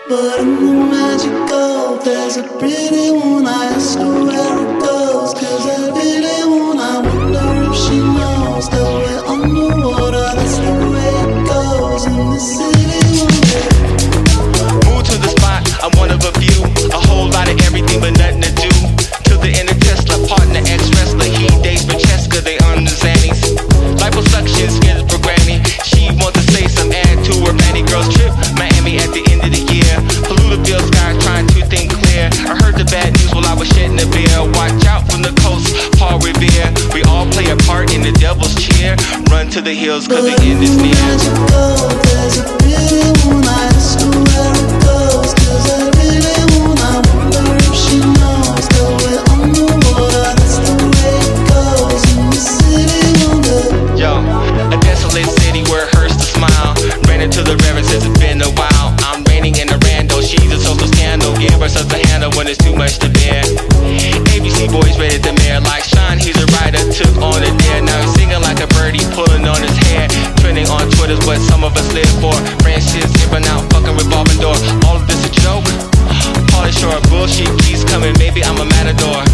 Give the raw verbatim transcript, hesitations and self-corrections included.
But in the magical, there's a pretty one. I ask her where it goes, cause I really want. I wonder if she knows that we're underwater. That's the way it goes in the city one day. Move to the spot, I'm one of a few. A whole lot of everything but nothing to do. To the inner Tesla, partner, ex-wrestler. He dates Francesca, they on the Xannies. Liposuction, skin for Grammy. She wants to say some add to her Fanny Girls trip. Miami at the end of the year. Polluted sky trying to think clear. I heard the bad news while I was shedding a beer. Watch out from the coast, Paul Revere. We all play a part in the devil's cheer. Run to the hills cause the end is near. There's a pretty one. I ask her where it goes, cause I really want. I wonder if she knows that we're underwater. That's the way it goes in the city one day. Yo, a desolate city where it hurts to smile. Ran into the river since it's been a while. I'm raining in the rando, she's a social scandal. Give her such a handle when it's too much to bear. A B C boys ready to mayor like Sean, he's a writer, took on a dare. Now he's singing like a birdie, pulling on his hair. Trending on Twitter's what some of us live for. Branches giving out, fucking revolving door. All of this a joke? Polish or bullshit keeps coming, maybe I'm a matador.